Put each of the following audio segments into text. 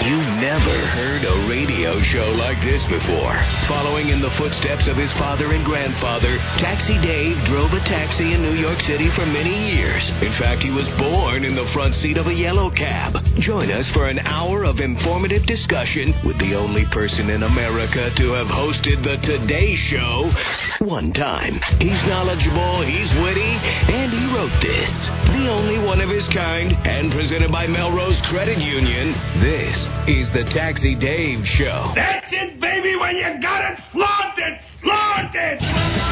You've never heard a radio show like this before. Following in the footsteps of his father and grandfather, Taxi Dave drove a taxi in New York City for many years. In fact, he was born in the front seat of a yellow cab. Join us for an hour of informative discussion with the only person in America to have hosted the Today Show one time. He's knowledgeable, he's witty, and he wrote this. The only one of his kind, and presented by Melrose Credit Union, this is the Taxi Dave Show. That's it, baby. When you got it, flaunt it. Flaunt it.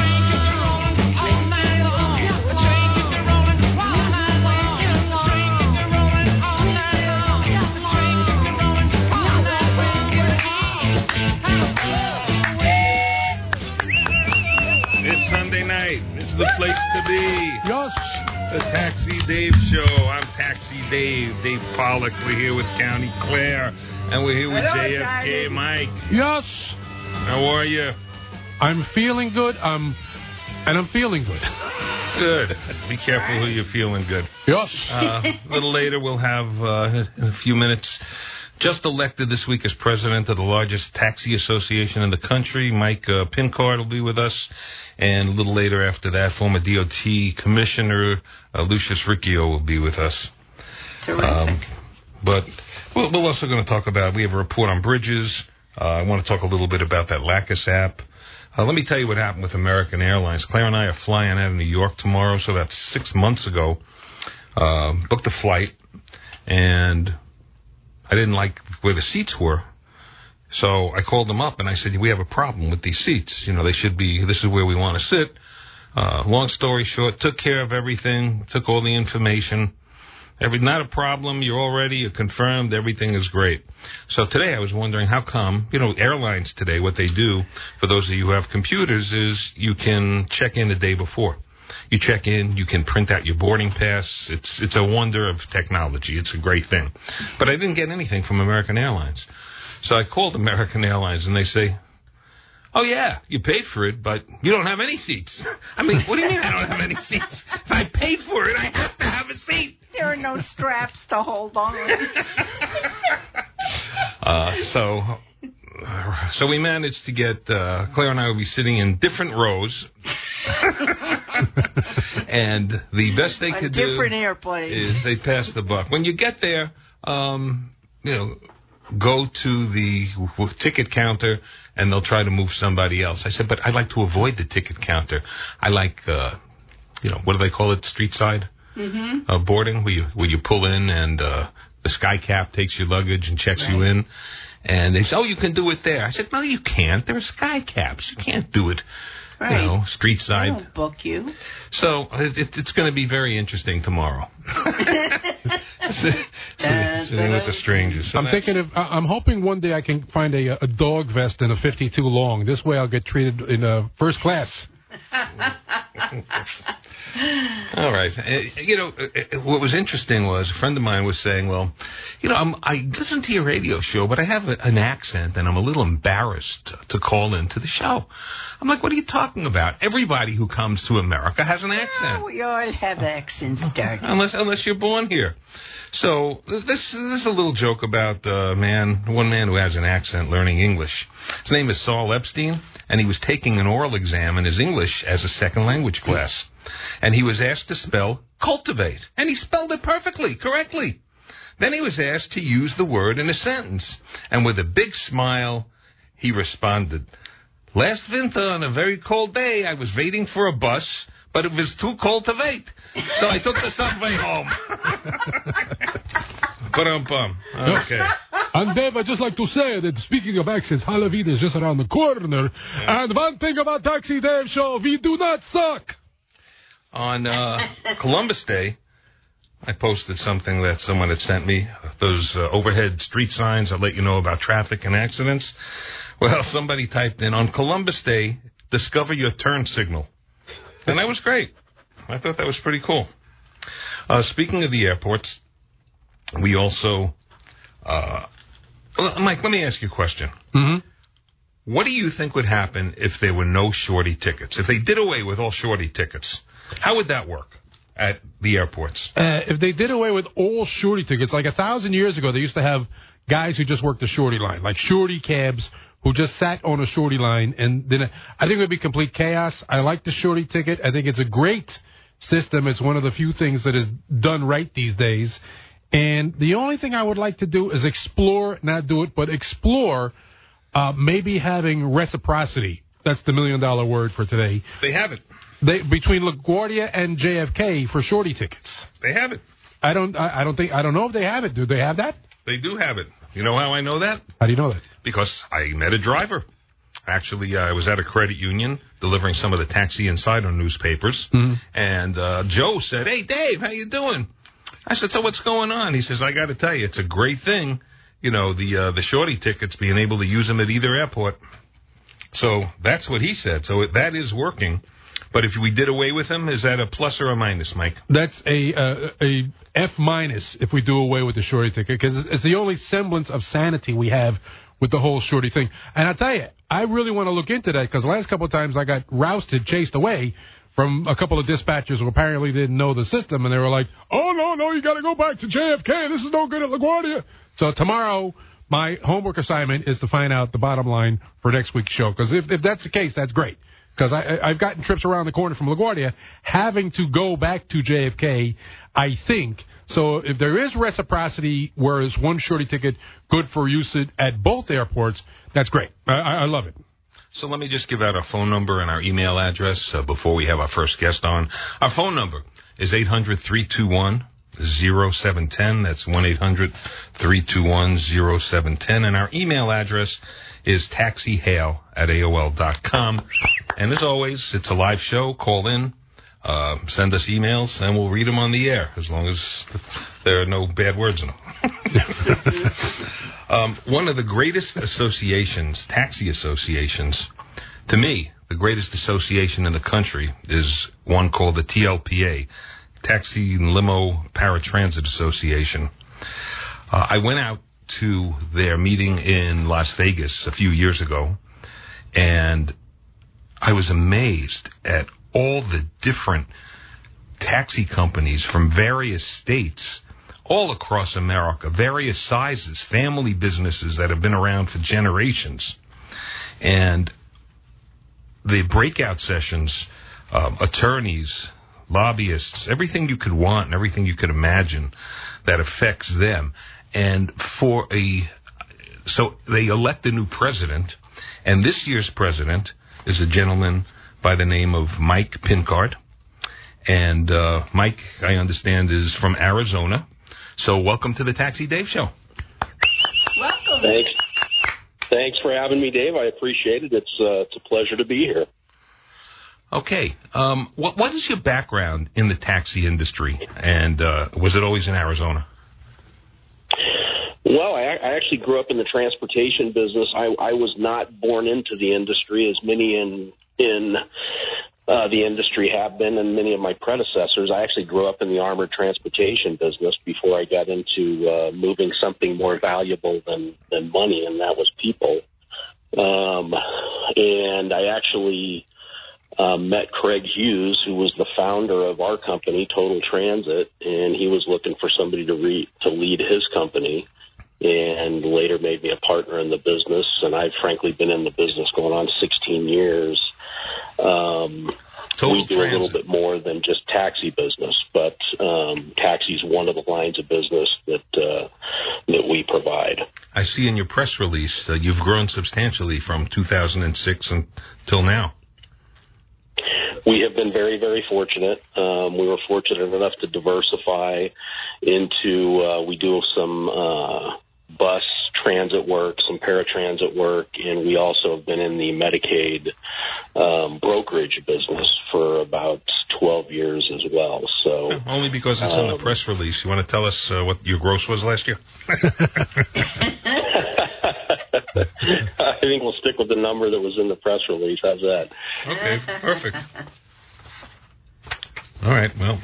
It's Sunday night. It's the place to be. Yes. The Taxi Dave Show. I'm Taxi Dave Pollock. We're here with County Claire. And we're here with JFK Mike. Yes. How are you? I'm feeling good. I'm feeling good. Good. Be careful who you're feeling good. Yes. A little later, we'll have, in a few minutes, just elected this week as president of the largest taxi association in the country. Mike Pincard will be with us. And a little later after that, former DOT Commissioner Lucius Riccio will be with us. Terrific. But we're also going to talk about, we have a report on bridges. I want to talk a little bit about that Lacus app. Let me tell you what happened with American Airlines. Claire and I are flying out of New York tomorrow, so about 6 months ago, booked a flight, and I didn't like where the seats were. So I called them up and I said, we have a problem with these seats. You know, they should be, this is where we want to sit. Long story short, took care of everything, took all the information. Not a problem. You're confirmed. Everything is great. So today I was wondering how come, airlines today, what they do, for those of you who have computers, is you can check in the day before. You check in, you can print out your boarding pass. It's a wonder of technology. It's a great thing. But I didn't get anything from American Airlines. So I called American Airlines, and they say, oh, yeah, you paid for it, but you don't have any seats. I mean, what do you mean I don't have any seats? If I paid for it, I have to have a seat. There are no straps to hold on. So we managed to get, Claire and I will be sitting in different rows. And the best they could do is they pass the buck. When you get there, go to the ticket counter, and they'll try to move somebody else. I said, but I'd like to avoid the ticket counter. I like, what do they call it, street side boarding, where you pull in and the sky cap takes your luggage and checks you in. And they say, oh, you can do it there. I said, no, you can't. There are sky caps. You can't do it. Right. Street side. I won't book you. So it's going to be very interesting tomorrow. Sitting with the strangers. So I'm hoping one day I can find a dog vest in a 52 long. This way I'll get treated in first class. All right. What was interesting was a friend of mine was saying, well, I listen to your radio show, but I have an accent, and I'm a little embarrassed to call into the show. I'm like, what are you talking about? Everybody who comes to America has an accent. We all have accents, darling. Unless you're born here. So this is a little joke about one man who has an accent learning English. His name is Saul Epstein, and he was taking an oral exam in his English as a second language class. And he was asked to spell cultivate, and he spelled it correctly. Then he was asked to use the word in a sentence, and with a big smile, he responded, last winter on a very cold day, I was waiting for a bus, but it was too cold to wait. So I took the subway home. Okay. And Dave, I'd just like to say that speaking of accents, Halloween is just around the corner. Yeah. And one thing about Taxi Dave Show, we do not suck. On Columbus Day, I posted something that someone had sent me, those overhead street signs that let you know about traffic and accidents. Well, somebody typed in, on Columbus Day, discover your turn signal. And that was great. I thought that was pretty cool. Speaking of the airports, we also... Mike, let me ask you a question. Mm-hmm. What do you think would happen if there were no shorty tickets? If they did away with all shorty tickets, how would that work? at the airports. If they did away with all shorty tickets, like 1,000 years ago, they used to have guys who just worked the shorty line, like shorty cabs who just sat on a shorty line. And then I think it would be complete chaos. I like the shorty ticket. I think it's a great system. It's one of the few things that is done right these days. And the only thing I would like to do is explore, not do it, but explore maybe having reciprocity. That's the $1 million word for today. They have it. Between LaGuardia and JFK for shorty tickets. They have it. I don't know if they have it. Do they have that? They do have it. You know how I know that? How do you know that? Because I met a driver. Actually, I was at a credit union delivering some of the Taxi Insider newspapers, and Joe said, "Hey, Dave, how you doing?" I said, "So what's going on?" He says, "I got to tell you, it's a great thing, you know, the shorty tickets, being able to use them at either airport." So that's what he said. So that is working. But if we did away with them, is that a plus or a minus, Mike? That's a F minus if we do away with the shorty ticket, because it's the only semblance of sanity we have with the whole shorty thing. And I'll tell you, I really want to look into that, because the last couple of times I got rousted, chased away from a couple of dispatchers who apparently didn't know the system, and they were like, "Oh, no, you got to go back to JFK. This is no good at LaGuardia." So tomorrow, my homework assignment is to find out the bottom line for next week's show, because if that's the case, that's great. Because I've gotten trips around the corner from LaGuardia, having to go back to JFK, I think. So if there is reciprocity, whereas one shorty ticket good for use at both airports, that's great. I love it. So let me just give out our phone number and our email address before we have our first guest on. Our phone number is 800-321-0710. That's 1-800-321-0710. And our email address is taxihail@AOL.com. And as always, it's a live show. Call in, send us emails, and we'll read them on the air, as long as there are no bad words in them. One of the greatest associations, taxi associations, to me, the greatest association in the country is one called the TLPA, Taxi and Limo Paratransit Association. I went out to their meeting in Las Vegas a few years ago, and I was amazed at all the different taxi companies from various states all across America, various sizes, family businesses that have been around for generations. And the breakout sessions, attorneys, lobbyists, everything you could want and everything you could imagine that affects them. And so they elect a new president, and this year's president is a gentleman by the name of Mike Pincard. And Mike, I understand, is from Arizona. So welcome to the Taxi Dave Show. Welcome. Thanks for having me, Dave. I appreciate it. It's a pleasure to be here. Okay. What is your background in the taxi industry? And was it always in Arizona? Well, I actually grew up in the transportation business. I was not born into the industry, as many in the industry have been, and many of my predecessors. I actually grew up in the armored transportation business before I got into moving something more valuable than money, and that was people. And I actually met Craig Hughes, who was the founder of our company, Total Transit, and he was looking for somebody to lead his company, and later made me a partner in the business. And I've frankly been in the business going on 16 years. We do a little bit more than just taxi business, but taxi is one of the lines of business that we provide. I see in your press release you've grown substantially from 2006 until now. We have been very, very fortunate. We were fortunate enough to diversify into, we do some bus transit work, some paratransit work, and we also have been in the Medicaid brokerage business for about 12 years as well. So only because it's in the press release. You want to tell us what your gross was last year? I think we'll stick with the number that was in the press release. How's that? Okay, perfect. All right, well,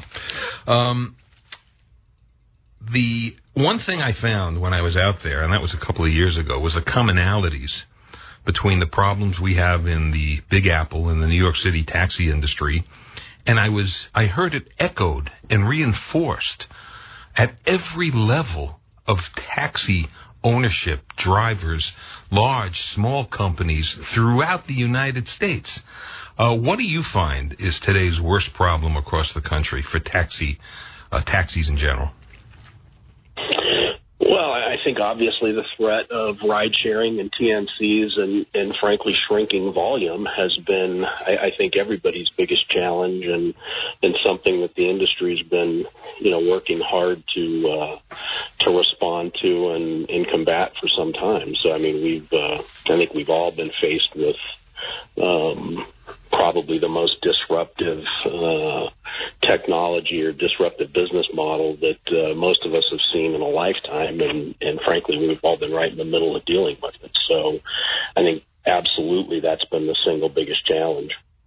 the one thing I found when I was out there, and that was a couple of years ago, was the commonalities between the problems we have in the Big Apple in the New York City taxi industry And I heard it echoed and reinforced at every level of taxi ownership, drivers, large, small companies throughout the United States. What do you find is today's worst problem across the country for taxis in general? Well, I think obviously the threat of ride sharing and TNCs and frankly shrinking volume has been, I think, everybody's biggest challenge and something that the industry's been, working hard to respond to and combat for some time. So, I mean, I think we've all been faced with probably the most disruptive technology or disruptive business model that most of us have seen in a lifetime, and frankly, we've all been right in the middle of dealing with it. So I think absolutely that's been the single biggest challenge.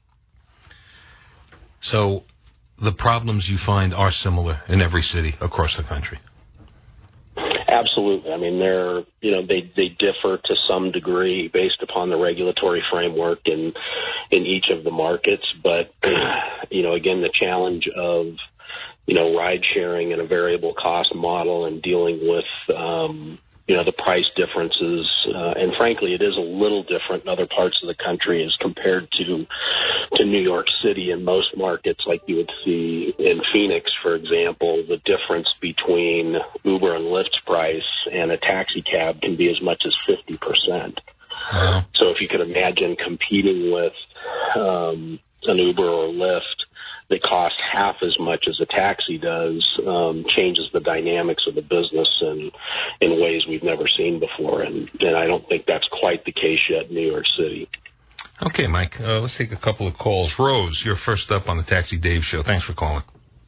So the problems you find are similar in every city across the country? Absolutely. I mean, they differ to some degree based upon the regulatory framework in each of the markets. But, again, the challenge of, ride sharing and a variable cost model and dealing with, the price differences. And frankly, it is a little different in other parts of the country as compared to New York City. In most markets, like you would see in Phoenix, for example, the difference between Uber and Lyft's price and a taxi cab can be as much as 50%. Wow. So if you could imagine competing with an Uber or Lyft that costs half as much as a taxi does, changes the dynamics of the business in ways we've never seen before. And I don't think that's quite the case yet in New York City. Okay, Mike, let's take a couple of calls. Rose, you're first up on the Taxi Dave Show. Thanks for calling.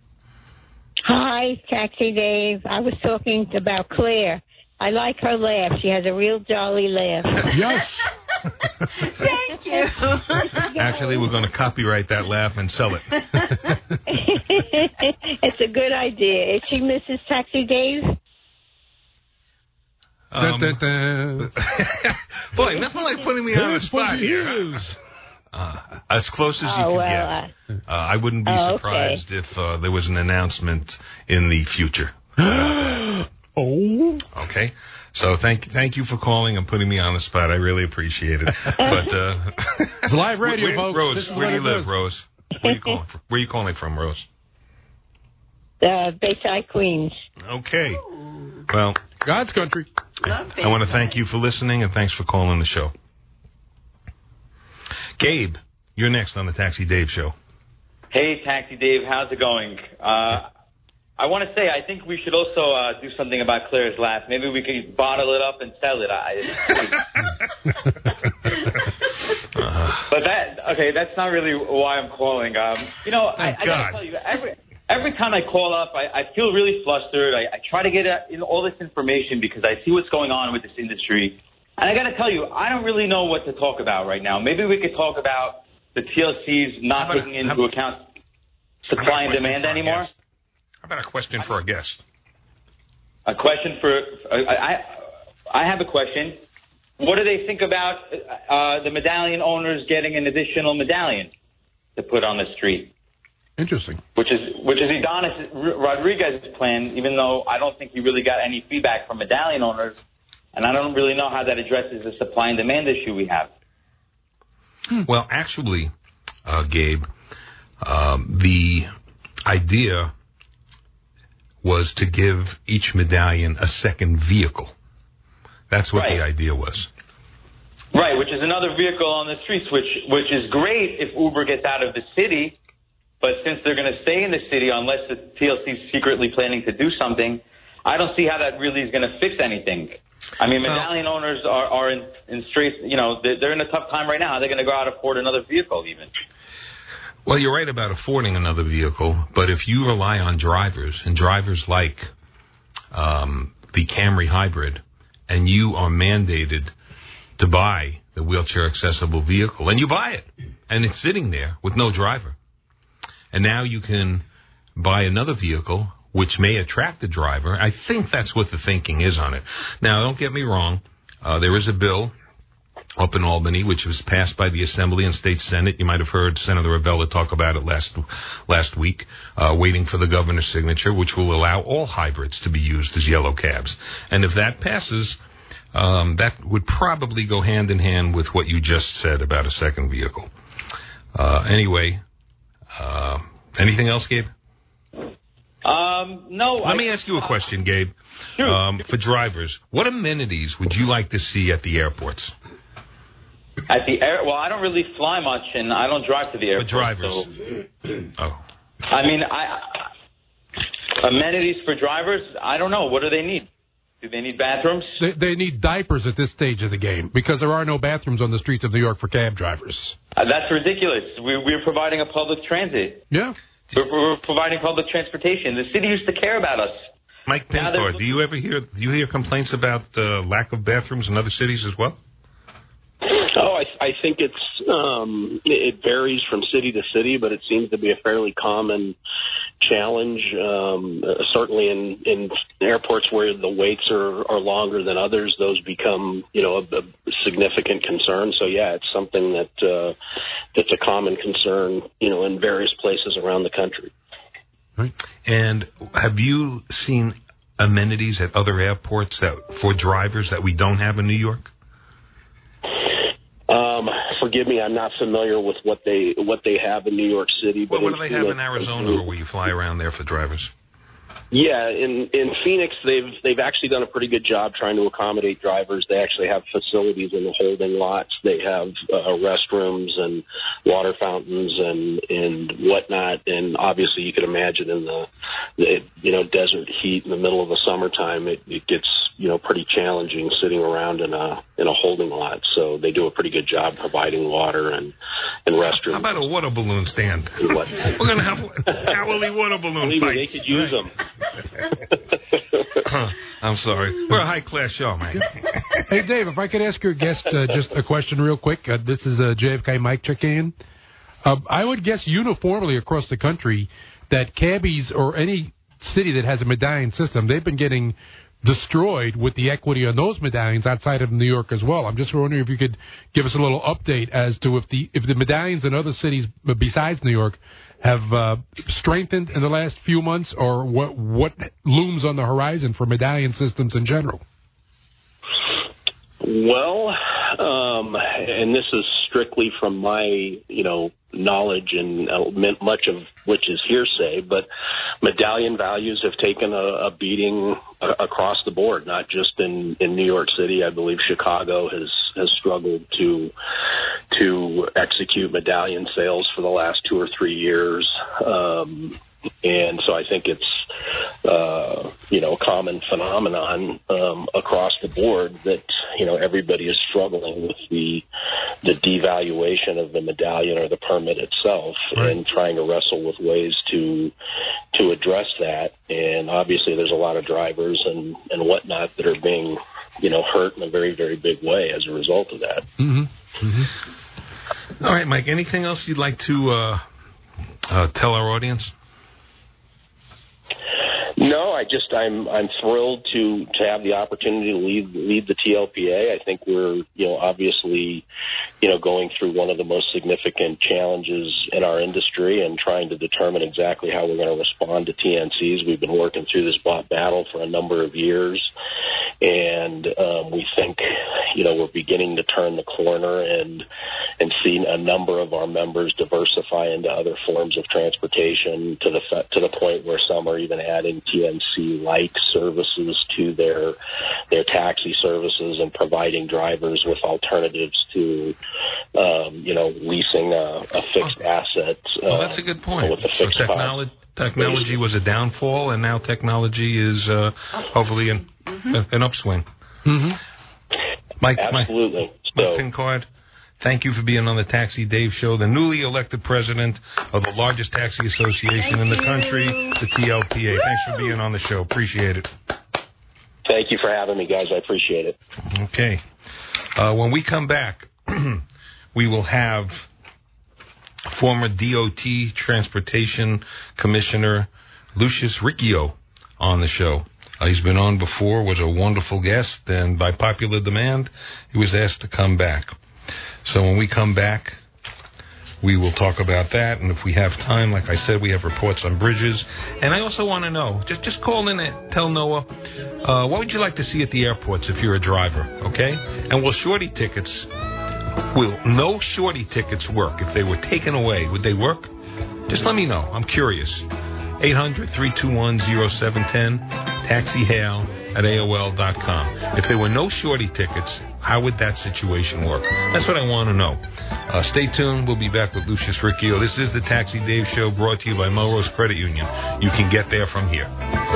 Hi, Taxi Dave. I was talking about Claire. I like her laugh. She has a real jolly laugh. Yes. Thank you. Actually, we're going to copyright that laugh and sell it. It's a good idea. Is she Mrs. Taxi Dave? Boy, nothing like putting me on the spot here. As close as you can get. I wouldn't be surprised if there was an announcement in the future. Oh. Okay. So thank you for calling and putting me on the spot. I really appreciate it. But it's live radio, folks. Rose, where do you live, Rose? Where are you calling from, Rose? Bayside, Queens. Okay. Well, God's country. I want to thank you for listening and thanks for calling the show. Gabe, you're next on the Taxi Dave Show. Hey, Taxi Dave, how's it going? I want to say I think we should also do something about Claire's laugh. Maybe we could bottle it up and sell it. But that's not really why I'm calling. I gotta tell you, every time I call up, I feel really flustered. I try to get all this information because I see what's going on with this industry. And I got to tell you, I don't really know what to talk about right now. Maybe we could talk about the TLCs not taking into account supply and demand anymore. How about a question for a guest? A question for I have a question. What do they think about the medallion owners getting an additional medallion to put on the street? Interesting. Which is Adonis Rodriguez's plan, even though I don't think he really got any feedback from medallion owners, and I don't really know how that addresses the supply and demand issue we have. Well, actually, Gabe, the idea was to give each medallion a second vehicle. That's what the idea was. Right, which is another vehicle on the streets, which is great if Uber gets out of the city, but since they're going to stay in the city unless the TLC is secretly planning to do something, I don't see how that really is going to fix anything. I mean, medallion owners are in straight, they're in a tough time right now. How are they going to go out and afford another vehicle even? Well, you're right about affording another vehicle, but if you rely on drivers, and drivers like the Camry Hybrid, and you are mandated to buy the wheelchair-accessible vehicle, and you buy it, and it's sitting there with no driver, and now you can buy another vehicle which may attract a driver. I think that's what the thinking is on it. Now, don't get me wrong. There is a bill up in Albany, which was passed by the Assembly and State Senate. You might have heard Senator Avella talk about it last week, waiting for the governor's signature, which will allow all hybrids to be used as yellow cabs. And if that passes, that would probably go hand in hand with what you just said about a second vehicle. Anyway, anything else, Gabe? No. Let me ask you a question, Gabe. Sure. For drivers, what amenities would you like to see at the airports? At the well, I don't really fly much, and I don't drive to the airport. For drivers. So, I mean, amenities for drivers, I don't know. What do they need? Do they need bathrooms? They need diapers at this stage of the game because there are no bathrooms on the streets of New York for cab drivers. That's ridiculous. We're providing a public transit. Yeah. We're providing public transportation. The city used to care about us. Mike Pincard, do you hear complaints about lack of bathrooms in other cities as well? Oh, I think it varies from city to city, but it seems to be a fairly common challenge. Certainly in airports where the waits are longer than others, those become a significant concern. So yeah, it's something that's a common concern in various places around the country. Right. And have you seen amenities at other airports for drivers that we don't have in New York? Forgive me, I'm not familiar with what they have in New York City. But what do they have in Arizona where you fly around there for drivers? Yeah, in Phoenix, they've actually done a pretty good job trying to accommodate drivers. They actually have facilities in the holding lots. They have restrooms and water fountains and whatnot. And obviously, you can imagine in the desert heat in the middle of the summertime, it gets pretty challenging sitting around in a holding lot. So they do a pretty good job providing water and restrooms. How about a water balloon stand? We're going to have hourly water balloon fights. They could use them. I'm sorry. We're a high-class show, man. Hey, Dave, if I could ask your guest just a question real quick. This is JFK Mike checking in. I would guess uniformly across the country that cabbies or any city that has a medallion system, they've been getting destroyed with the equity on those medallions outside of New York as well. I'm just wondering if you could give us a little update as to if the medallions in other cities besides New York have strengthened in the last few months, or what looms on the horizon for medallion systems in general. Well, and this is strictly from my, knowledge and much of which is hearsay, but medallion values have taken a beating across the board, not just in New York City. I believe Chicago has struggled to execute medallion sales for the last 2 or 3 years. And so I think it's, a common phenomenon across the board that, everybody is struggling with the devaluation of the medallion or the permit itself, right, and trying to wrestle with ways to address that. And obviously there's a lot of drivers and whatnot that are being, hurt in a very, very big way as a result of that. Mm-hmm. Mm-hmm. All right, Mike, anything else you'd like to tell our audience? No, I'm thrilled to have the opportunity to lead the TLPA. I think we're, obviously, going through one of the most significant challenges in our industry and trying to determine exactly how we're going to respond to TNCs. We've been working through this battle for a number of years, and we think, we're beginning to turn the corner and see a number of our members diversify into other forms of transportation to the point where some are even adding TNC-like services to their taxi services and providing drivers with alternatives to, leasing a fixed asset. Well, that's a good point. With a fixed technology was a downfall, and now technology is hopefully an upswing. Mm-hmm. Absolutely. Mike Pincard, thank you for being on the Taxi Dave Show, the newly elected president of the largest taxi association in the country, the TLPA. Thanks for being on the show. Appreciate it. Thank you for having me, guys. I appreciate it. Okay. When we come back, we will have former DOT Transportation Commissioner Lucius Riccio on the show. He's been on before, was a wonderful guest, and by popular demand, he was asked to come back. So when we come back, we will talk about that. And if we have time, like I said, we have reports on bridges. And I also want to know, just call in and tell Noah, what would you like to see at the airports if you're a driver, okay? And will no shorty tickets work? If they were taken away, would they work? Just let me know. I'm curious. 800-321-0710, taxihale@AOL.com. If there were no shorty tickets, how would that situation work? That's what I want to know. Stay tuned. We'll be back with Lucius Riccio. This is the Taxi Dave Show, brought to you by Melrose Credit Union. You can get there from here.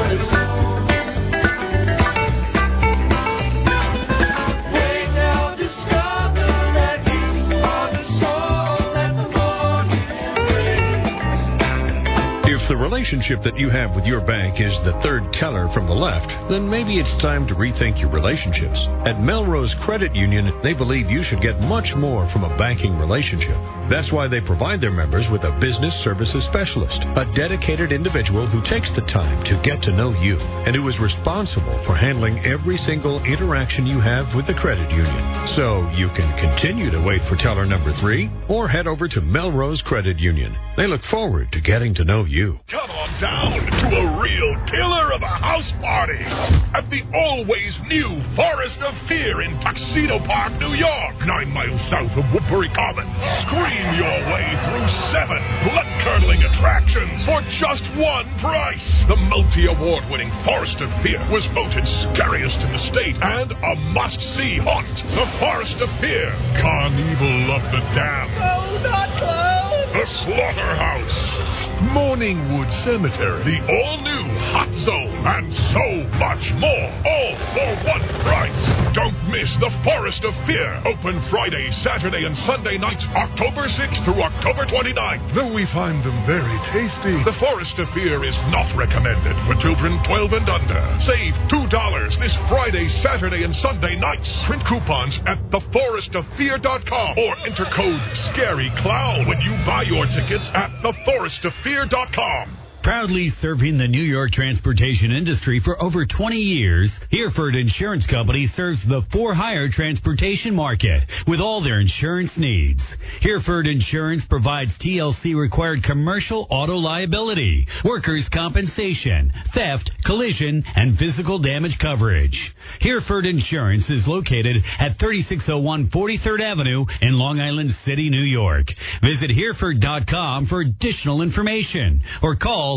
If the relationship that you have with your bank is the third teller from the left, then maybe it's time to rethink your relationships. At Melrose Credit Union, they believe you should get much more from a banking relationship. That's why they provide their members with a business services specialist, a dedicated individual who takes the time to get to know you and who is responsible for handling every single interaction you have with the credit union. So you can continue to wait for teller number 3 or head over to Melrose Credit Union. They look forward to getting to know you. Come on down to a real killer of a house party at the always new Forest of Fear in Tuxedo Park, New York, 9 miles south of Woodbury Commons. Scream your way through 7 blood-curdling attractions for just one price. The multi-award-winning Forest of Fear was voted scariest in the state and a must-see haunt. The Forest of Fear, Carnival of the Damned. Oh, not close! The Slaughterhouse, Morningwood Cemetery, the all-new Hot Zone, and so much more, all for one price. Don't miss the Forest of Fear, open Friday, Saturday, and Sunday nights, October 6th through October 29th. Though we find them very tasty, the Forest of Fear is not recommended for children 12 and under. Save $2 this Friday, Saturday, and Sunday nights. Print coupons at theforestoffear.com or enter code SCARYCLOWN when you buy your tickets at theforestoffear.com. Proudly serving the New York transportation industry for over 20 years, Hereford Insurance Company serves the for-hire transportation market with all their insurance needs. Hereford Insurance provides TLC-required commercial auto liability, workers' compensation, theft, collision, and physical damage coverage. Hereford Insurance is located at 3601 43rd Avenue in Long Island City, New York. Visit Hereford.com for additional information or call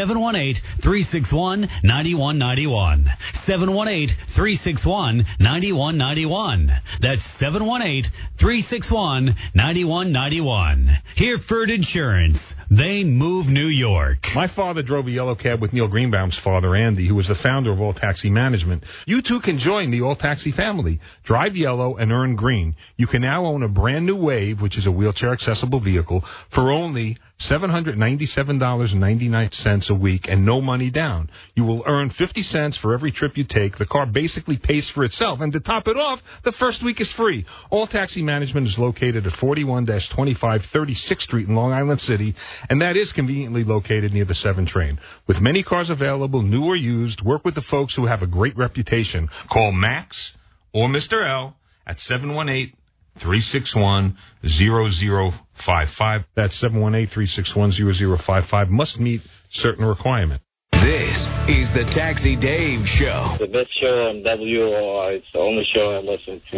718-361-9191. 718-361-9191. That's 718-361-9191. Hereford Insurance. They move New York. My father drove a yellow cab with Neil Greenbaum's father, Andy, who was the founder of All Taxi Management. You too can join the All Taxi family. Drive yellow and earn green. You can now own a brand new Wave, which is a wheelchair-accessible vehicle, for only $797.99 a week and no money down. You will earn 50 cents for every trip you take. The car basically pays for itself. And to top it off, the first week is free. All Taxi Management is located at 41-25 36th Street in Long Island City, and that is conveniently located near the 7 train. With many cars available, new or used, work with the folks who have a great reputation. Call Max or Mr. L at 718-361-0055. That's 718-361-0055. Must meet certain requirements. This is the Taxi Dave Show. The best show on WOR. It's the only show I listen to.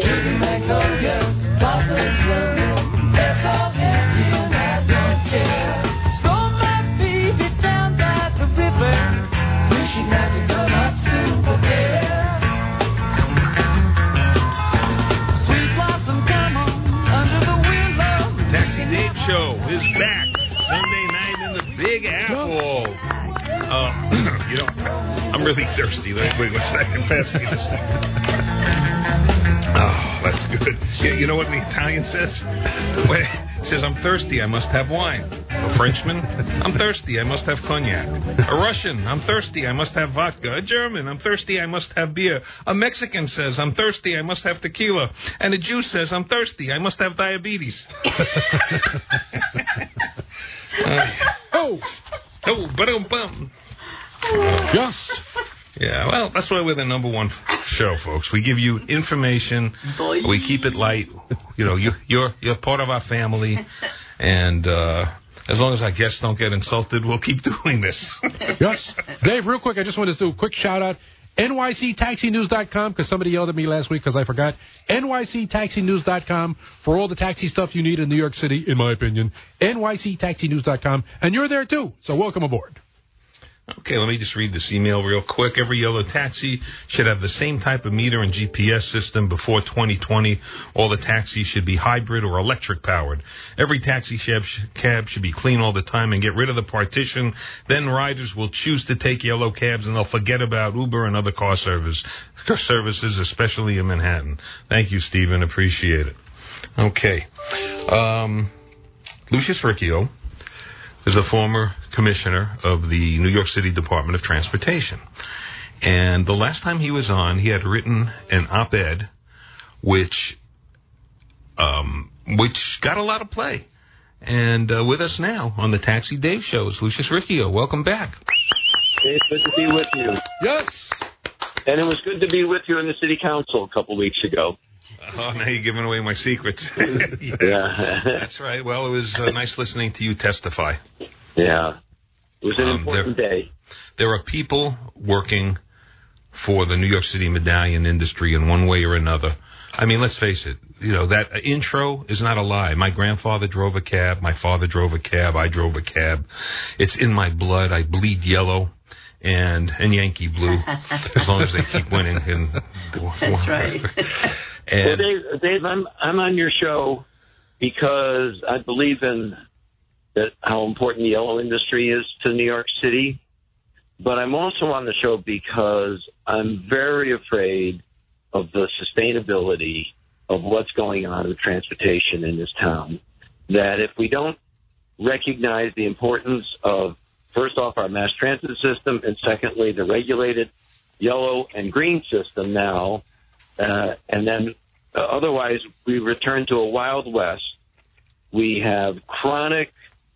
So my baby down by the river, wishing I could go up to there. Sweet blossom, come on, under the willow. The Taxi Dave Show is back Sunday night in the Big Apple. I'm really thirsty. Wait 1 second. Pass me this. Oh, that's good. You know what the Italian says? It says, I'm thirsty, I must have wine. A Frenchman, I'm thirsty, I must have cognac. A Russian, I'm thirsty, I must have vodka. A German, I'm thirsty, I must have beer. A Mexican says, I'm thirsty, I must have tequila. And a Jew says, I'm thirsty, I must have diabetes. Oh, ba-dum-bum. Yes. Yeah, well, that's why we're the number one show, folks. We give you information. We keep it light. You know, you're part of our family, and as long as our guests don't get insulted, we'll keep doing this. Yes. Dave, real quick, I just wanted to do a quick shout-out. NYCTaxiNews.com, because somebody yelled at me last week because I forgot. NYCTaxiNews.com for all the taxi stuff you need in New York City, in my opinion. NYCTaxiNews.com. And you're there, too, so welcome aboard. Okay, let me just read this email real quick. Every yellow taxi should have the same type of meter and GPS system before 2020. All the taxis should be hybrid or electric powered. Every taxi cab should be clean all the time and get rid of the partition. Then riders will choose to take yellow cabs and they'll forget about Uber and other car services, especially in Manhattan. Thank you, Stephen. Appreciate it. Okay. Lucius Riccio is a former commissioner of the New York City Department of Transportation. And the last time he was on, he had written an op-ed which got a lot of play. And with us now on the Taxi Dave Show is Lucius Riccio. Welcome back. It's good to be with you. Yes. And it was good to be with you in the city council a couple weeks ago. Oh, now you're giving away my secrets. Yeah. That's right. Well, it was nice listening to you testify. Yeah. It was an important day. There are people working for the New York City medallion industry in one way or another. I mean, let's face it. You know, that intro is not a lie. My grandfather drove a cab. My father drove a cab. I drove a cab. It's in my blood. I bleed yellow and Yankee blue as long as they keep winning. That's right. And well, Dave, I'm on your show because I believe in that how important the yellow industry is to New York City. But I'm also on the show because I'm very afraid of the sustainability of what's going on with transportation in this town. That if we don't recognize the importance of, first off, our mass transit system, and secondly, the regulated yellow and green system now, and then otherwise we return to a Wild West. We have chronic,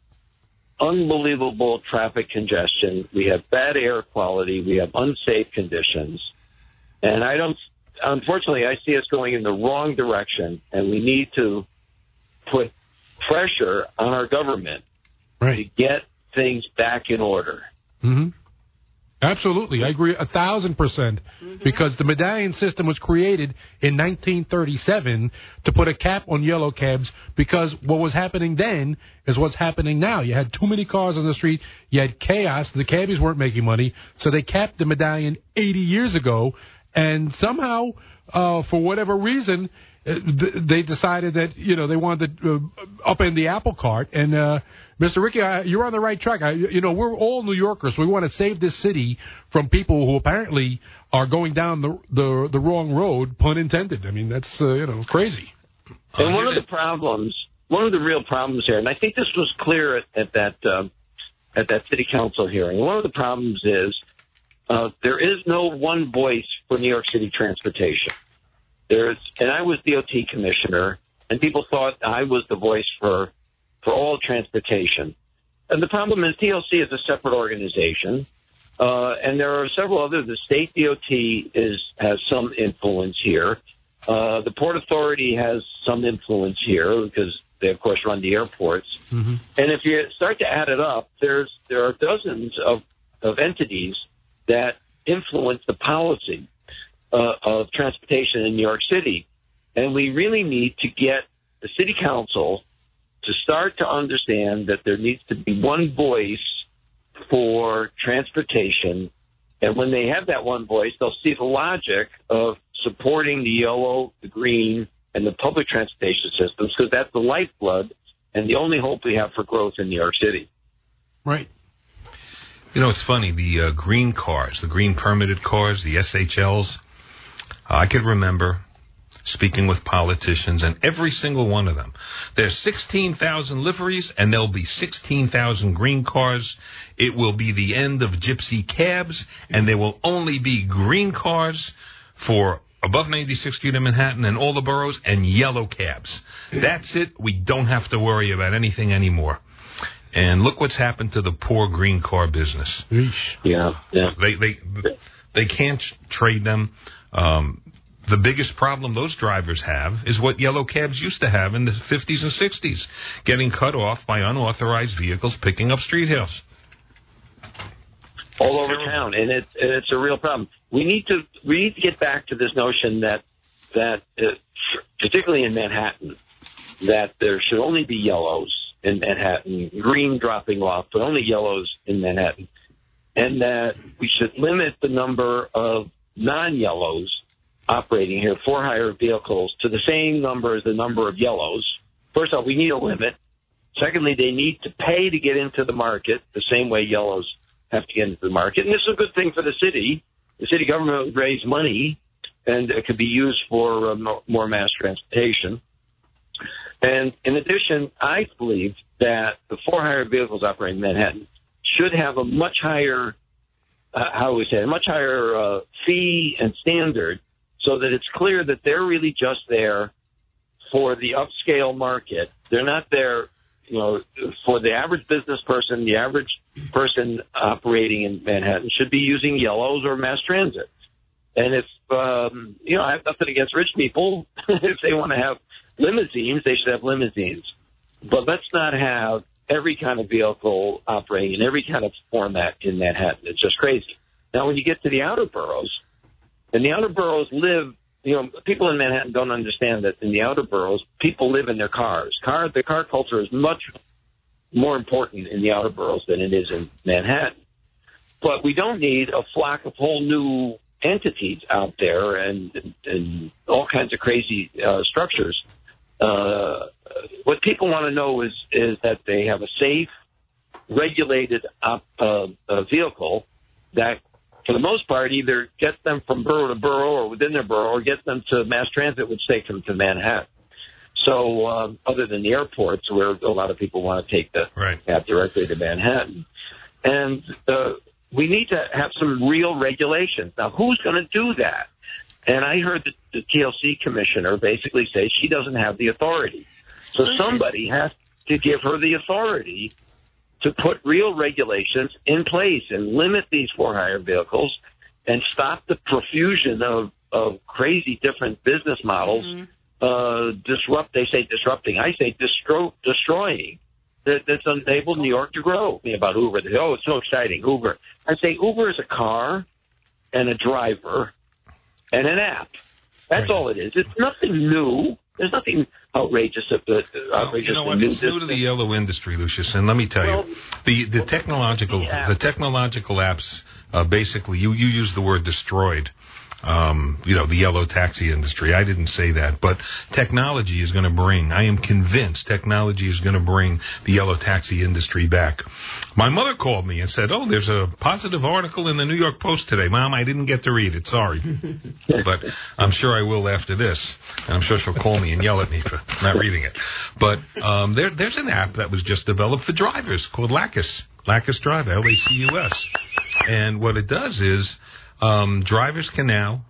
unbelievable traffic congestion. We have bad air quality. We have unsafe conditions. And unfortunately, I see us going in the wrong direction, and we need to put pressure on our government to get things back in order. Mm-hmm. Absolutely. I agree 1,000%, because the medallion system was created in 1937 to put a cap on yellow cabs, because what was happening then is what's happening now. You had too many cars on the street. You had chaos. The cabbies weren't making money, so they capped the medallion 80 years ago, and somehow, for whatever reason, they decided that, you know, they wanted to upend the apple cart. And Mr. Ricky, you're on the right track. We're all New Yorkers. We want to save this city from people who apparently are going down the wrong road, pun intended. I mean, that's crazy. And one of the real problems here, and I think this was clear at that city council hearing. One of the problems is there is no one voice for New York City transportation. And I was DOT commissioner, and people thought I was the voice for all transportation. And the problem is TLC is a separate organization, and there are several others. The state DOT has some influence here. The Port Authority has some influence here because they, of course, run the airports. Mm-hmm. And if you start to add it up, there are dozens of entities that influence the policy of transportation in New York City. And we really need to get the city council to start to understand that there needs to be one voice for transportation. And when they have that one voice, they'll see the logic of supporting the yellow, the green, and the public transportation systems, because that's the lifeblood and the only hope we have for growth in New York City. Right. You know, it's funny, the green cars, the green permitted cars, the SHLs, I could remember speaking with politicians, and every single one of them, there's 16,000 liveries, and there'll be 16,000 green cars. It will be the end of gypsy cabs, and there will only be green cars for above 96th Street in Manhattan and all the boroughs, and yellow cabs. That's it. We don't have to worry about anything anymore. And look what's happened to the poor green car business. Yeah. They can't trade them. The biggest problem those drivers have is what yellow cabs used to have in the 50s and 60s, getting cut off by unauthorized vehicles picking up street hails. All over town, and it's a real problem. We need to get back to this notion that particularly in Manhattan, that there should only be yellows in Manhattan, green dropping off, but only yellows in Manhattan, and that we should limit the number of non-yellows operating here, for-hire vehicles, to the same number as the number of yellows. First off, we need a limit. Secondly, they need to pay to get into the market the same way yellows have to get into the market. And this is a good thing for the city. The city government would raise money, and it could be used for more mass transportation. And in addition, I believe that the for-hire vehicles operating in Manhattan should have a much higher, fee and standard, so that it's clear that they're really just there for the upscale market. They're not there, for the average business person. The average person operating in Manhattan should be using yellows or mass transit. And if, I have nothing against rich people. If they want to have limousines, they should have limousines. But let's not have every kind of vehicle operating in every kind of format in Manhattan. It's just crazy. Now, when you get to the outer boroughs, and the outer boroughs live, people in Manhattan don't understand that in the outer boroughs, people live in their cars. The car culture is much more important in the outer boroughs than it is in Manhattan. But we don't need a flock of whole new entities out there and all kinds of crazy structures. What people want to know is that they have a safe, regulated vehicle that, for the most part, either gets them from borough to borough or within their borough, or gets them to mass transit, which takes them to Manhattan. So, other than the airports, where a lot of people want to take the cab directly to Manhattan. And we need to have some real regulations. Now, who's going to do that? And I heard the TLC commissioner basically say she doesn't have the authority. So somebody has to give her the authority to put real regulations in place and limit these for-hire vehicles and stop the profusion of crazy different business models. They say disrupting. I say destroying. That's enabled New York to grow. About Uber. It's so exciting, Uber. I say Uber is a car and a driver and an app. That's all it is. It's nothing new. There's nothing outrageous. You know what? It's new to the yellow industry, Lucius. And let me tell you, the technological apps, basically, you use the word destroyed. The yellow taxi industry. I didn't say that, but technology is going to bring, I am convinced technology is going to bring the yellow taxi industry back. My mother called me and said, there's a positive article in the New York Post today. Mom, I didn't get to read it. Sorry. But I'm sure I will after this. And I'm sure she'll call me and yell at me for not reading it. But there's an app that was just developed for drivers called Lacus. Lacus Driver, L-A-C-U-S. And what it does is, drivers can now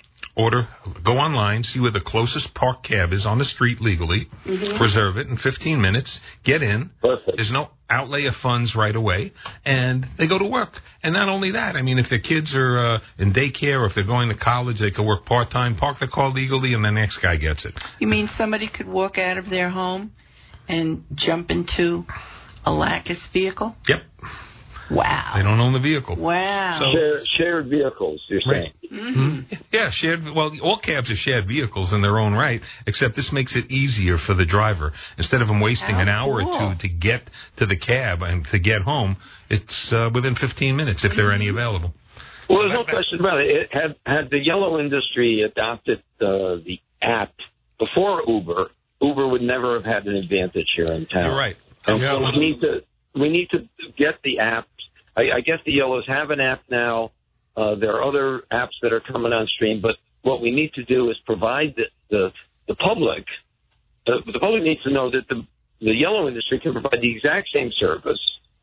go online, see where the closest parked cab is on the street legally, reserve it in 15 minutes, get in. Perfect. There's no outlay of funds right away, and they go to work. And not only that, I mean, if their kids are in daycare or if they're going to college, they can work part-time, park the car legally, and the next guy gets it. You mean somebody could walk out of their home and jump into a Lacus vehicle? Yep. Wow. They don't own the vehicle. Wow. So, shared vehicles, you're saying? Mm-hmm. Yeah, shared. Well, all cabs are shared vehicles in their own right, except this makes it easier for the driver. Instead of them wasting an hour or two to get to the cab and to get home, it's within 15 minutes if there are any available. Well, there's no question about it. Had the yellow industry adopted the app before Uber, Uber would never have had an advantage here in town. You're right. And so we need to get the apps. I guess the yellows have an app now. There are other apps that are coming on stream, but what we need to do is provide the public. The public needs to know that the yellow industry can provide the exact same service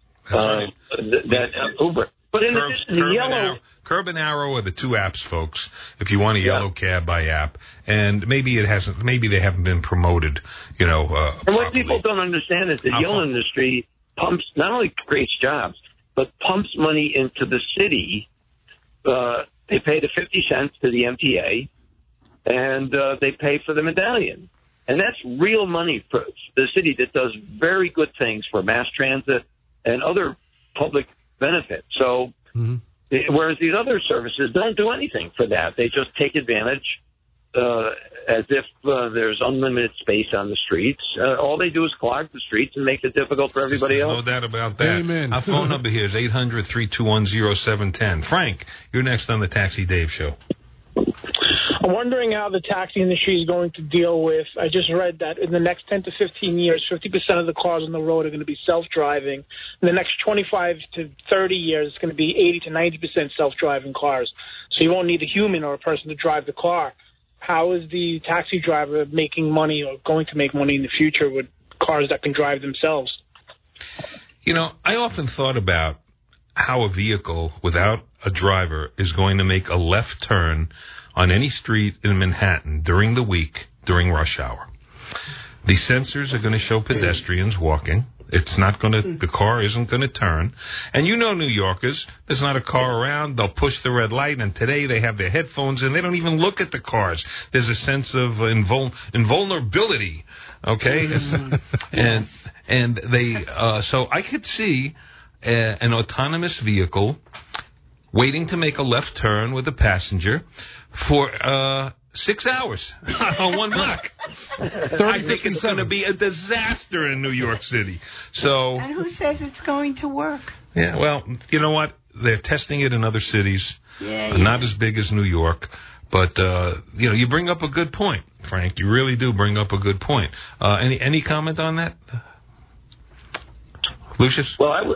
that Uber. But in addition, the yellow. Curb and Arrow are the two apps, folks. If you want a yellow cab by app, and maybe they haven't been promoted. And what people don't understand is the yellow industry pumps, not only creates jobs, but pumps money into the city They pay the 50 cents to the MTA, and they pay for the medallion. And that's real money for the city that does very good things for mass transit and other public benefits. So, whereas these other services don't do anything for that. They just take advantage as if there's unlimited space on the streets. All they do is clog the streets and make it difficult for everybody else. No doubt about that. Amen. Our phone number here is 800-321-0710. Frank, you're next on the Taxi Dave Show. I'm wondering how the taxi industry is going to deal with, I just read that in the next 10 to 15 years, 50% of the cars on the road are going to be self-driving. In the next 25 to 30 years, it's going to be 80 to 90% self-driving cars. So you won't need a human or a person to drive the car. How is the taxi driver making money or going to make money in the future with cars that can drive themselves? You know, I often thought about how a vehicle without a driver is going to make a left turn on any street in Manhattan during the week, during rush hour. The sensors are going to show pedestrians walking. It's not going to, the car isn't going to turn. And you know New Yorkers, there's not a car around, they'll push the red light, and today they have their headphones and they don't even look at the cars. There's a sense of invulnerability, okay? And they, so I could see an autonomous vehicle waiting to make a left turn with a passenger for 6 hours on one block. I think it's going to be a disaster in New York City. So, and who says it's going to work? Yeah, well, you know what? They're testing it in other cities, not as big as New York. But, you know, you bring up a good point, Frank. You really do bring up a good point. Any comment on that? Lucius? Well,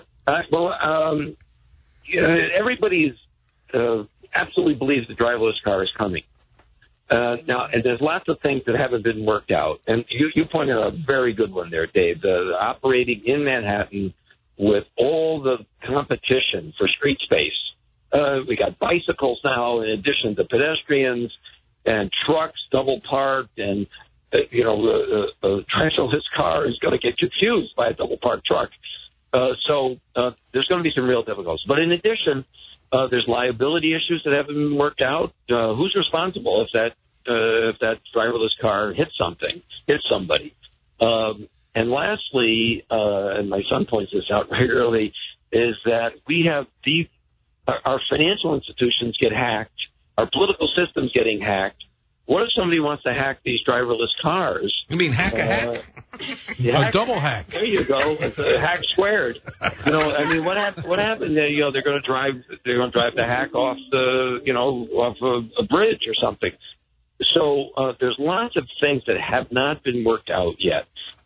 everybody's absolutely believes the driverless car is coming. Now, and there's lots of things that haven't been worked out. And you pointed out a very good one there, Dave. The operating in Manhattan with all the competition for street space. We got bicycles now in addition to pedestrians and trucks double parked. And, a driverless car is going to get confused by a double parked truck. So there's going to be some real difficulties. But in addition, there's liability issues that haven't been worked out. Who's responsible if that driverless car hits somebody? And lastly, and my son points this out very early, is that we have our financial institutions get hacked, our political system's getting hacked. What if somebody wants to hack these driverless cars? You mean hack a hack? A double hack. There you go. It's a hack squared. I mean, what happened? They're going to drive the hack off a bridge or something. So there's lots of things that have not been worked out yet,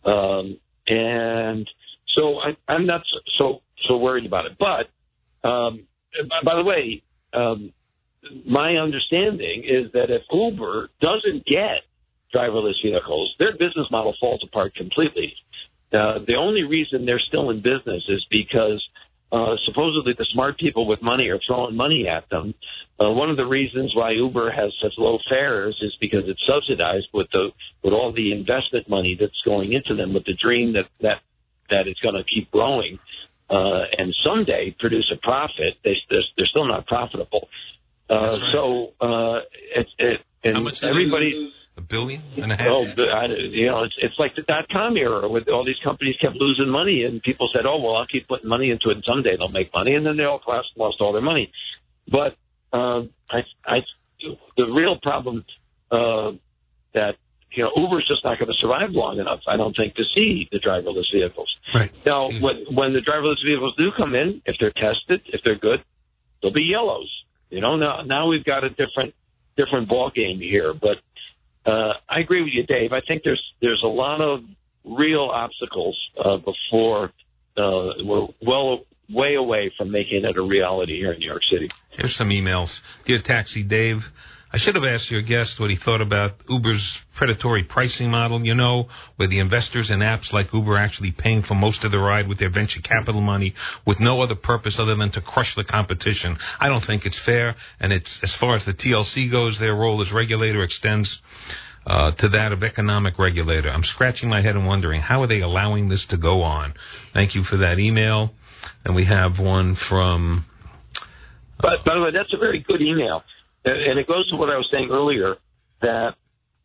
and so I'm not so worried about it. But by the way. My understanding is that if Uber doesn't get driverless vehicles, their business model falls apart completely. The only reason they're still in business is because supposedly the smart people with money are throwing money at them. One of the reasons why Uber has such low fares is because it's subsidized with all the investment money that's going into them, with the dream that it's going to keep growing and someday produce a profit. They're still not profitable. Right. So how much everybody $1.5 billion? It's like the .com era, where all these companies kept losing money, and people said, "Oh, well, I'll keep putting money into it, and someday they'll make money," and then they all lost all their money. But the real problem that Uber's just not going to survive long enough, I don't think, to see the driverless vehicles. Right. Now, when the driverless vehicles do come in, if they're tested, if they're good, they'll be yellows. Now we've got a different ball game here. But I agree with you, Dave. I think there's a lot of real obstacles before we're way away from making it a reality here in New York City. Here's some emails. Dear Taxi Dave, I should have asked your guest what he thought about Uber's predatory pricing model, where the investors in apps like Uber are actually paying for most of the ride with their venture capital money with no other purpose other than to crush the competition. I don't think it's fair, and it's, as far as the TLC goes, their role as regulator extends to that of economic regulator. I'm scratching my head and wondering, how are they allowing this to go on? Thank you for that email. And we have one from... By the way, that's a very good email. and it goes to what I was saying earlier, that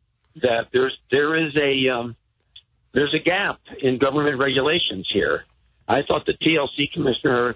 there's a gap in government regulations here. I thought the TLC commissioner,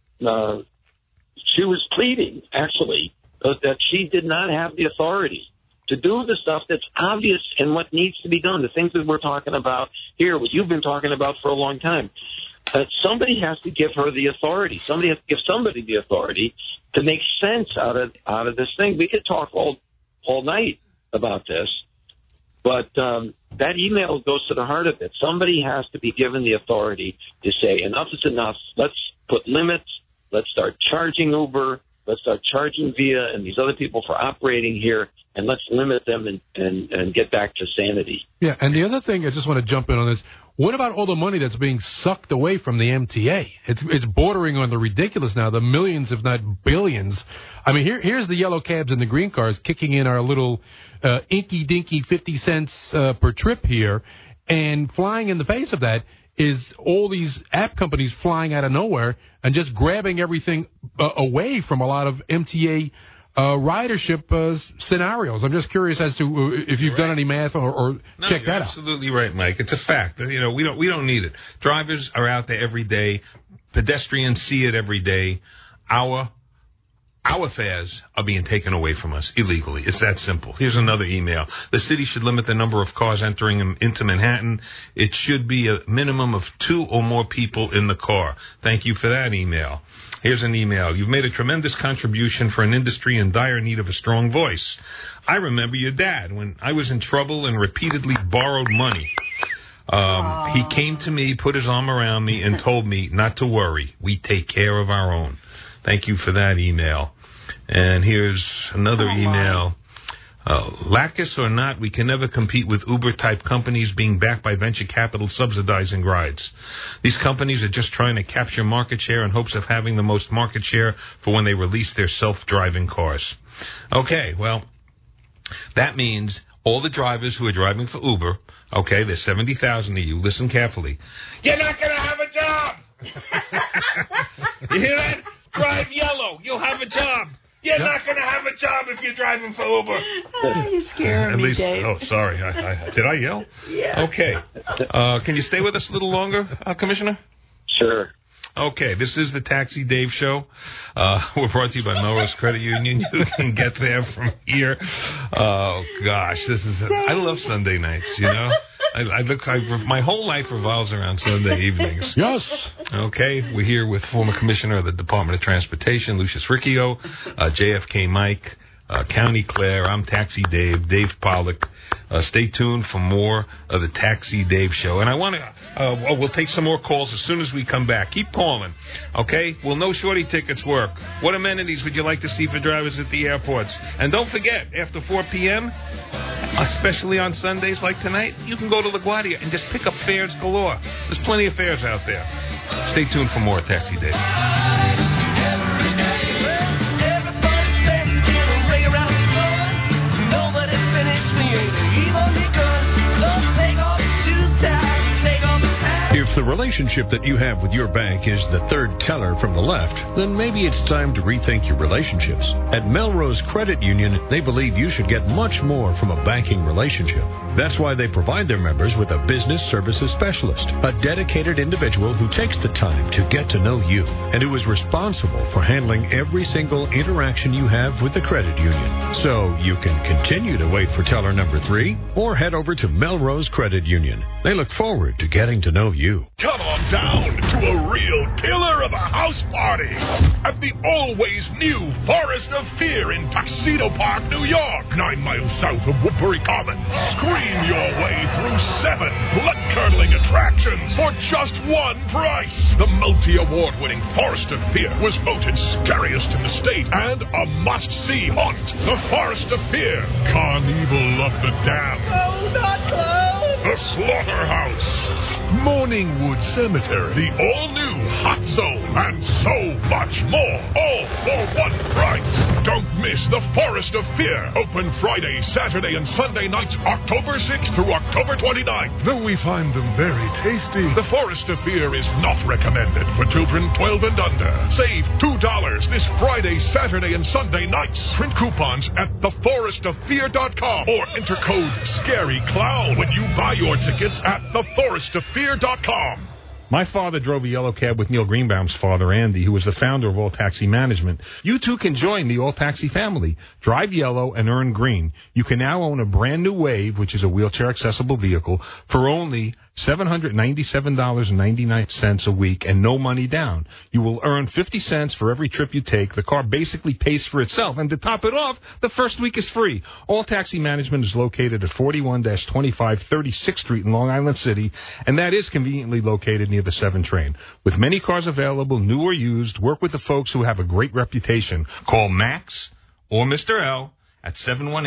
she was pleading, actually, that she did not have the authority to do the stuff that's obvious and what needs to be done, the things that we're talking about here, what you've been talking about for a long time. Somebody has to give her the authority. Somebody has to give somebody the authority to make sense out of this thing. We could talk all night about this, but that email goes to the heart of it. Somebody has to be given the authority to say, enough is enough. Let's put limits. Let's start charging Uber. Let's start charging Via and these other people for operating here, and let's limit them and get back to sanity. Yeah, and the other thing, I just want to jump in on this. What about all the money that's being sucked away from the MTA? It's bordering on the ridiculous now, the millions, if not billions. I mean, here's the yellow cabs and the green cars kicking in our little inky-dinky 50 cents per trip here, and flying in the face of that is all these app companies flying out of nowhere and just grabbing everything away from a lot of MTA ridership scenarios. I'm just curious as to if you've done any math or check that out. Absolutely right, Mike. It's a fact. We don't need it. Drivers are out there every day. Pedestrians see it every day. Our fares are being taken away from us illegally. It's that simple. Here's another email. The city should limit the number of cars entering into Manhattan. It should be a minimum of 2 or more people in the car. Thank you for that email. Here's an email. You've made a tremendous contribution for an industry in dire need of a strong voice. I remember your dad when I was in trouble and repeatedly borrowed money. He came to me, put his arm around me, and told me not to worry. We take care of our own. Thank you for that email. And here's another email. Lacus or not, we can never compete with Uber-type companies being backed by venture capital subsidizing rides. These companies are just trying to capture market share in hopes of having the most market share for when they release their self-driving cars. Okay, well, that means all the drivers who are driving for Uber, okay, there's 70,000 of you, listen carefully. You're not going to have a job! You hear that? Drive yellow. You'll have a job. You're not going to have a job if you're driving for Uber. You're scaring me, Dave. Oh, sorry. Did I yell? Yeah. Okay. Can you stay with us a little longer, Commissioner? Sure. Okay, this is the Taxi Dave Show. We're brought to you by Melrose Credit Union. You can get there from here. Oh, gosh, I love Sunday nights, you know. My whole life revolves around Sunday evenings. Yes. Okay, we're here with former Commissioner of the Department of Transportation, Lucius Riccio, JFK Mike, County Claire. I'm Taxi Dave, Dave Pollock. Stay tuned for more of the Taxi Dave Show. And I want to, we'll take some more calls as soon as we come back. Keep calling, okay? Will no shorty tickets work? What amenities would you like to see for drivers at the airports? And don't forget, after 4 p.m., especially on Sundays like tonight, you can go to LaGuardia and just pick up fares galore. There's plenty of fares out there. Stay tuned for more Taxi Dave. If the relationship that you have with your bank is the third teller from the left, then maybe it's time to rethink your relationships. At Melrose Credit Union, they believe you should get much more from a banking relationship. That's why they provide their members with a business services specialist, a dedicated individual who takes the time to get to know you and who is responsible for handling every single interaction you have with the credit union. So you can continue to wait for teller number 3 or head over to Melrose Credit Union. They look forward to getting to know you. Come on down to a real killer of a house party at the always new Forest of Fear in Tuxedo Park, New York, 9 miles south of Woodbury Commons. Scream your way through 7 blood-curdling attractions for just one price. The multi-award-winning Forest of Fear was voted scariest in the state and a must-see haunt. The Forest of Fear, Carnival of the Damned. Oh, not close. The Slaughterhouse. Morningwood Cemetery, the all-new Hot Zone, and so much more, all for one price. Don't miss the Forest of Fear, open Friday, Saturday, and Sunday nights, October 6th through October 29th. Though we find them very tasty, the Forest of Fear is not recommended for children 12 and under. Save $2 this Friday, Saturday, and Sunday nights. Print coupons at theforestofear.com or enter code SCARYCLOWN when you buy your tickets at theforestofear.com. My father drove a yellow cab with Neil Greenbaum's father, Andy, who was the founder of All Taxi Management. You too can join the All Taxi family. Drive yellow and earn green. You can now own a brand new Wave, which is a wheelchair-accessible vehicle, for only $797.99 a week and no money down. You will earn 50 cents for every trip you take. The car basically pays for itself. And to top it off, the first week is free. All Taxi Management is located at 41-25 36th Street in Long Island City, and that is conveniently located near the 7 train. With many cars available, new or used, work with the folks who have a great reputation. Call Max or Mr. L at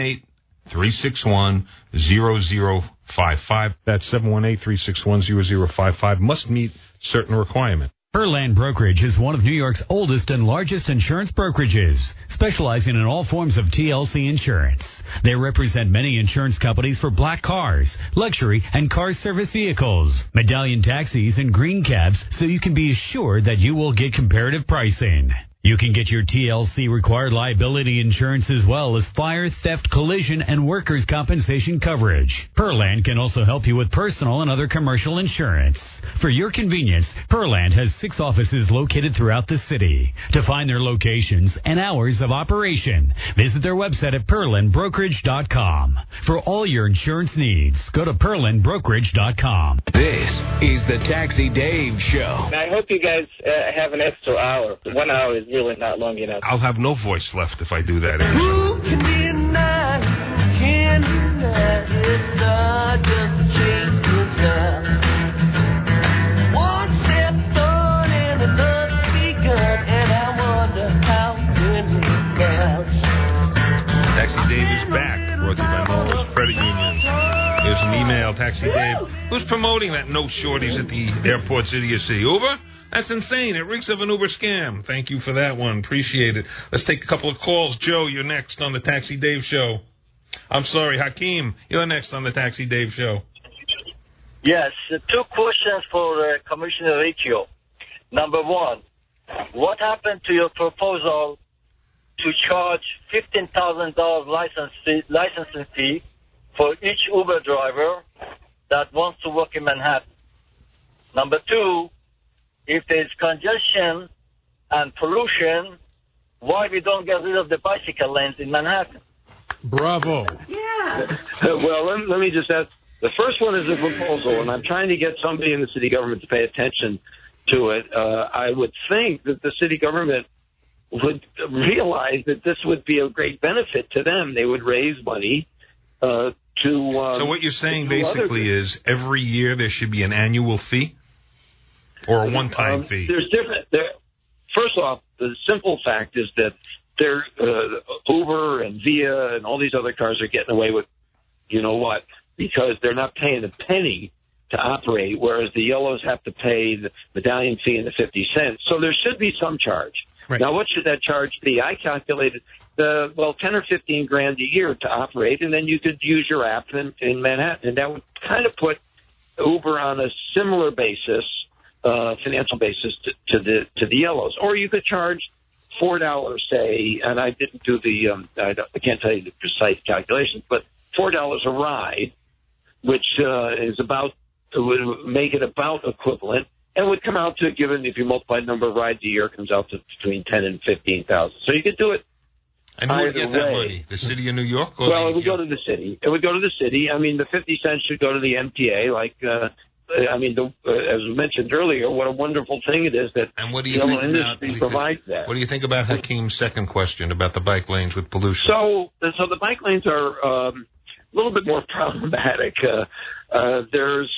718-361-0055. That's 718-361-0055. Must meet certain requirements. Perland Brokerage is one of New York's oldest and largest insurance brokerages, specializing in all forms of TLC insurance. They represent many insurance companies for black cars, luxury, and car service vehicles, medallion taxis, and green cabs, so you can be assured that you will get comparative pricing. You can get your TLC required liability insurance as well as fire, theft, collision, and workers' compensation coverage. Perland can also help you with personal and other commercial insurance. For your convenience, Perland has 6 offices located throughout the city. To find their locations and hours of operation, visit their website at perlandbrokerage.com. For all your insurance needs, go to perlandbrokerage.com. This is the Taxi Dave Show. I hope you guys have an extra hour. 1 hour is really not long enough. I'll have no voice left if I do that. Who can deny? Can deny it's not just a change in style. One step on and another begun, and I wonder how many else. Taxi Dave is back, brought to you by Melrose Credit Union. Here's an email, Taxi Dave. Who's promoting that no shorties at the airport's idiocy? Uber? That's insane. It reeks of an Uber scam. Thank you for that one. Appreciate it. Let's take a couple of calls. Joe, you're next on the Taxi Dave Show. I'm sorry, Hakeem, you're next on the Taxi Dave Show. Yes, 2 questions for Commissioner Riccio. Number 1, what happened to your proposal to charge $15,000 licensing fee for each Uber driver that wants to work in Manhattan? Number 2, if there's congestion and pollution, why we don't get rid of the bicycle lanes in Manhattan? Bravo. Yeah. Well, let me just ask. The first one is a proposal, and I'm trying to get somebody in the city government to pay attention to it. I would think that the city government would realize that this would be a great benefit to them. They would raise money to... so what you're saying basically is every year there should be an annual fee? Or a one-time fee? There's different. First off, the simple fact is that Uber and Via and all these other cars are getting away with, you know what, because they're not paying a penny to operate, whereas the yellows have to pay the medallion fee and the 50 cents. So there should be some charge. Right. Now, what should that charge be? I calculated 10 or 15 grand a year to operate, and then you could use your app in Manhattan, and that would kind of put Uber on a similar basis. Financial basis to the yellows, or you could charge $4, say, and I didn't do I can't tell you the precise calculations, but $4 a ride, which is would make it about equivalent, and would come out to, given if you multiply the number of rides a year, it comes out to between 10 and 15,000. So you could do it. And who would get that money? The city of New York? Well, it would go to the city. It would go to the city. I mean, the 50 cents should go to the MTA, as we mentioned earlier, what a wonderful thing it is that the industry provides that. What do you think about Hakeem's second question about the bike lanes with pollution? So the bike lanes are a little bit more problematic. There's,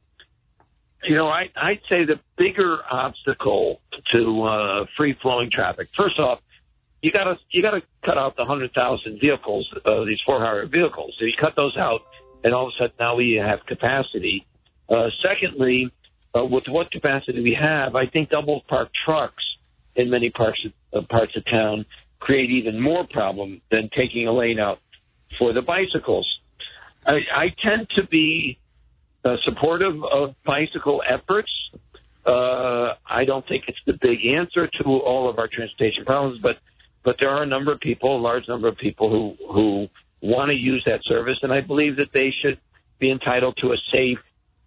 I'd say the bigger obstacle to free-flowing traffic. First off, you gotta cut out the 100,000 vehicles, these for-hire vehicles. So you cut those out, and all of a sudden now we have capacity. Secondly, with what capacity we have, I think double parked trucks in many parts of town create even more problem than taking a lane out for the bicycles. I tend to be supportive of bicycle efforts. I don't think it's the big answer to all of our transportation problems, but there are a number of people, a large number of people who want to use that service, and I believe that they should be entitled to a safe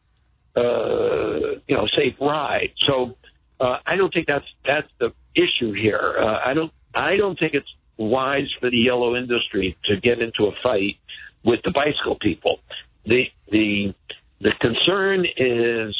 ride. So I don't think that's the issue here. I don't think it's wise for the yellow industry to get into a fight with the bicycle people. The concern is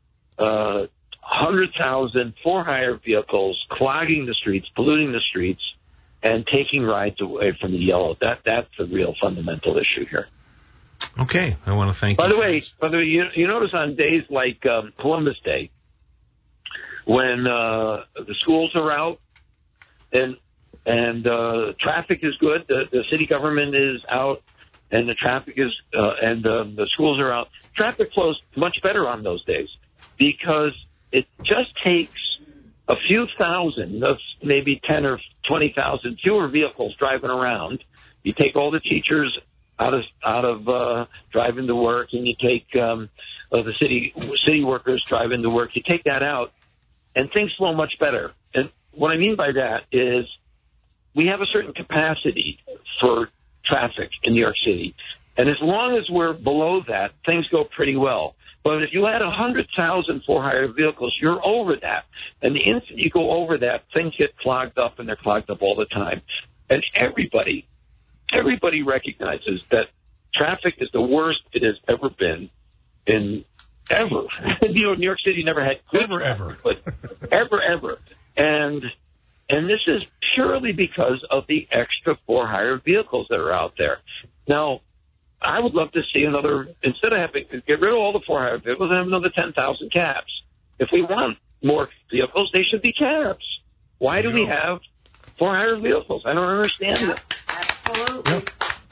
100,000 for-hire vehicles clogging the streets, polluting the streets, and taking rides away from the yellow. That's the real fundamental issue here. Okay, I want to thank you. By the way, you notice on days like Columbus Day, when the schools are out and traffic is good, the city government is out, and the traffic is and the schools are out. Traffic flows much better on those days because it just takes a few thousand, maybe 10 or 20,000 fewer vehicles driving around. You take all the teachers out of driving to work, and you take the city workers driving to work. You take that out, and things flow much better. And what I mean by that is we have a certain capacity for traffic in New York City, and as long as we're below that, things go pretty well. But if you had 100,000 for-hire vehicles, you're over that. And the instant you go over that, things get clogged up, and they're clogged up all the time. And everybody recognizes that traffic is the worst it has ever been ever. New York City never had good traffic, but ever. And this is purely because of the extra for-hire vehicles that are out there. Now, I would love to see instead of get rid of all the for-hire vehicles and have another 10,000 cabs. If we want more vehicles, they should be cabs. Why do we have for-hire vehicles? I don't understand it. Absolutely. Yep.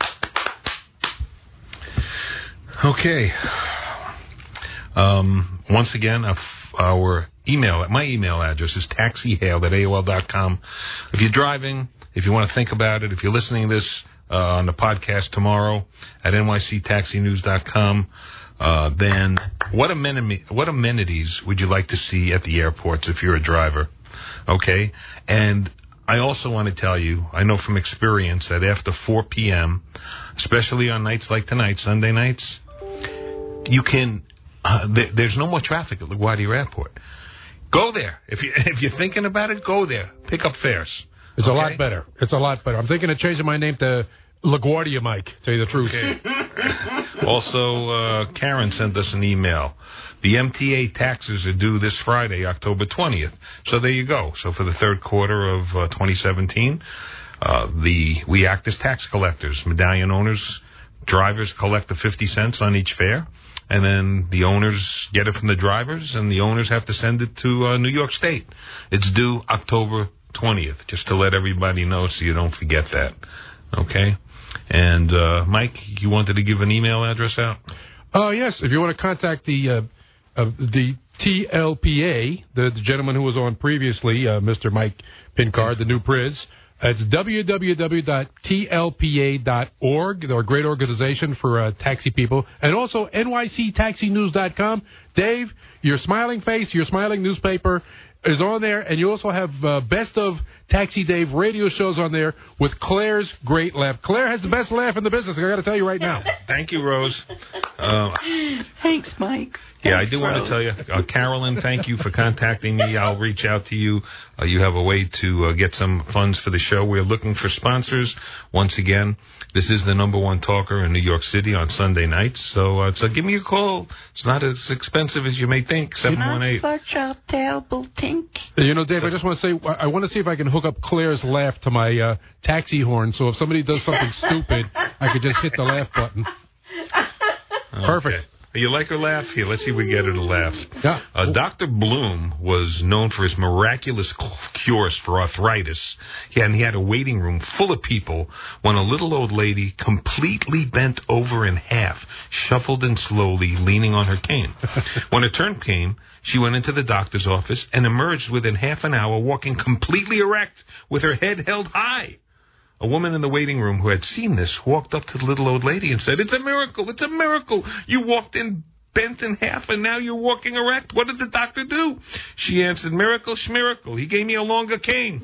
Okay. Once again, my email address is taxihail@AOL.com. If you're driving, if you want to think about it, if you're listening to this on the podcast tomorrow at nyctaxinews.com, then what amenities would you like to see at the airports if you're a driver? Okay? And I also want to tell you, I know from experience that after 4 p.m., especially on nights like tonight, Sunday nights, you can there's no more traffic at LaGuardia Airport. Go there. If you're thinking about it, go there. Pick up fares. It's a lot better. It's a lot better. I'm thinking of changing my name to LaGuardia Mike, to tell you the truth. Okay. Also, Karen sent us an email. The MTA taxes are due this Friday, October 20th. So there you go. So for the third quarter of 2017, we act as tax collectors. Medallion owners, drivers collect the 50 cents on each fare. And then the owners get it from the drivers, and the owners have to send it to New York State. It's due October 20th, just to let everybody know so you don't forget that. Okay? And, Mike, you wanted to give an email address out? Yes. If you want to contact the TLPA, the gentleman who was on previously, Mr. Mike Pincard, the new Priz, it's www.tlpa.org. They're a great organization for taxi people. And also nyctaxinews.com. Dave, your smiling face, your smiling newspaper is on there. And you also have Best of Taxi Dave radio shows on there with Claire's great laugh. Claire has the best laugh in the business, I got to tell you right now. Thank you, Rose. Thanks, Mike. Yeah, I do want to tell you, Carolyn, thank you for contacting me. I'll reach out to you. You have a way to get some funds for the show. We're looking for sponsors. Once again, this is the #1 talker in New York City on Sunday nights. So give me a call. It's not as expensive as you may think. 718. Not such a terrible thing. You know, Dave, I just want to say, I want to see if I can hook up Claire's laugh to my taxi horn. So if somebody does something stupid, I could just hit the laugh button. Okay. Perfect. You like her laugh? Here, let's see if we get her to laugh. Yeah. Dr. Bloom was known for his miraculous cures for arthritis. He had a waiting room full of people when a little old lady, completely bent over in half, shuffled in slowly, leaning on her cane. When her turn came, she went into the doctor's office and emerged within half an hour, walking completely erect, with her head held high. A woman in the waiting room who had seen this walked up to the little old lady and said, "It's a miracle! It's a miracle! You walked in bent in half, and now you're walking erect. What did the doctor do?" She answered, "Miracle, schmiracle. He gave me a longer cane."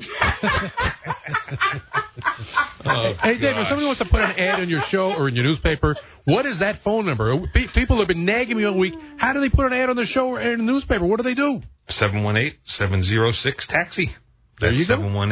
Hey, Dave, if somebody wants to put an ad in your show or in your newspaper, what is that phone number? People have been nagging me all week. How do they put an ad on the show or in the newspaper? What do they do? 718-706-TAXI. That's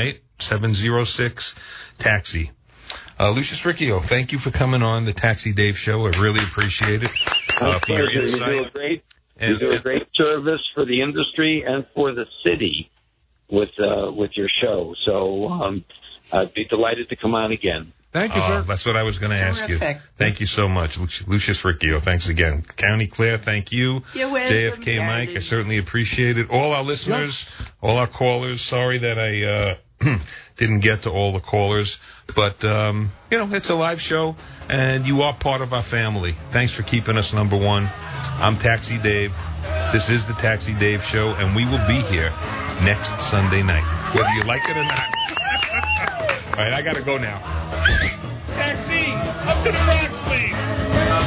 718-706-TAXI. Lucius Riccio, thank you for coming on the Taxi Dave Show. I really appreciate it. For your insight. You do a great service for the industry and for the city with your show. So I'd be delighted to come on again. Thank you, sir. That's what I was going to ask you. Thank you so much, Lucius Riccio. Thanks again. County Claire, thank you. You're welcome, JFK Mike, I certainly appreciate it. All our listeners, all our callers, sorry that I didn't get to all the callers. But, it's a live show, and you are part of our family. Thanks for keeping us number one. I'm Taxi Dave. This is the Taxi Dave Show, and we will be here next Sunday night, whether you like it or not. All right, I got to go now. Taxi, up to the Bronx, please.